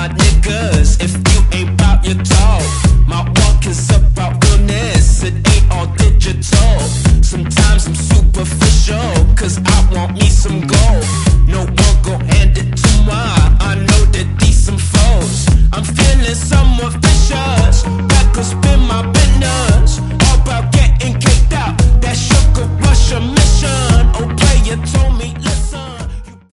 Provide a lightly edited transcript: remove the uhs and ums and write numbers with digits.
niggas if you ain't bout your talk. My walk is up